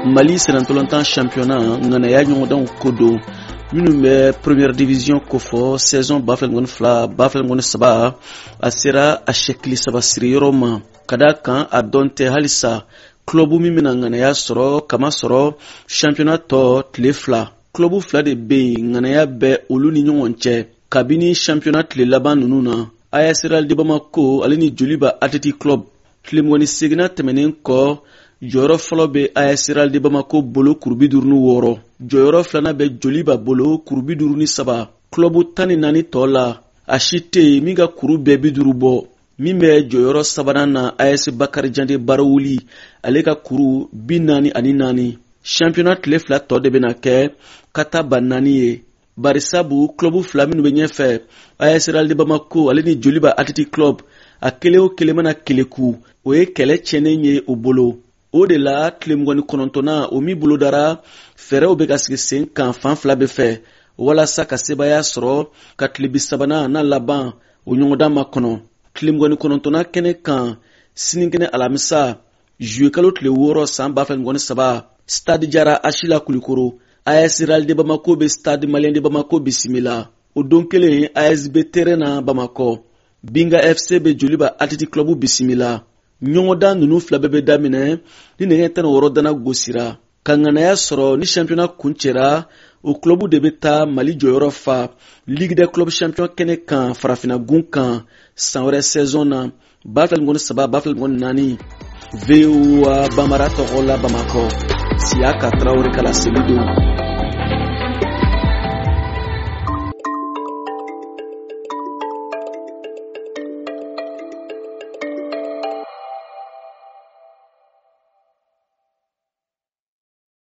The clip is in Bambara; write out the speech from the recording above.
Mali senantolantan championnat ngana ya ɲɔgɔndanw ko don minnu bɛ première division kofɔ saison bafɛlngɔni 2 bafɛlngɔni 3 a sera a sɛkili 3 siriyɔrɔ ma ka da kan a dɔn tɛ halisa club min bɛna ŋanaya sɔrɔ kama sɔrɔ championnat tɔ tile 2 club 2 de bɛ yen ŋanaya bɛ olu ni ɲɔgɔn cɛ kabini championnat tile laban ninnu na AS Real de Bamako ale ni Joliba Athletic Club tile 28 tɛmɛnen kɔ jɔyɔrɔ fɔlɔ bɛ AS Real de Bamako bolo kuru 56, jɔyɔrɔ filanan bɛ Joliba bolo kuru 53, club 14 tɔ la a si tɛ yen min ka kuru bɛɛ 50 bɔ min bɛ jɔyɔrɔ sabanan na AS Bakari Jande Barawuli ale ka kuru 44. championnat tile 2 tɔ de bɛna kɛ kata ba 4 ye barisabu club 2 minnu bɛ ɲɛfɛ AS Real de Bamako ale ni Joliba Athletic Club a kelen o kelen mana keleku o ye kɛlɛ cɛnnen ye o bolo. O de la tile 29 o mi bolo dara fɛrɛw bɛ ka sigi sen kan fan fila bɛ fɛ walasa ka sebaya sɔrɔ ka tile 30 na laban o ɲɔgɔndan ma kɔnɔ. Tile 29 kɛnɛ kan sinikɛnɛ alamisa juillet kalo tile 6 san 2023 stade Jara Achila Kulikoro AS Real de Bamako bɛ stade Malien de Bamako bisimila. O don kelen ASB terrain na Bamakɔ Binga FC bɛ Joliba Athletic Club bisimila. ɲɔgɔndan ninnu fila bɛɛ bɛ daminɛ ni nɛgɛ 16 dana gosira ka ŋanaya sɔrɔ ni championnat kun cɛra o club de bɛ taa Mali jɔyɔrɔ fa Ligue des clubs champion kɛnɛ kan farafina gun kan san wɛrɛ saison na bafɛlngɔni 3 bafɛlngɔni 4 VOA Bambara tɔgɔ la Bamakɔ Siaka Traoré kala Selido.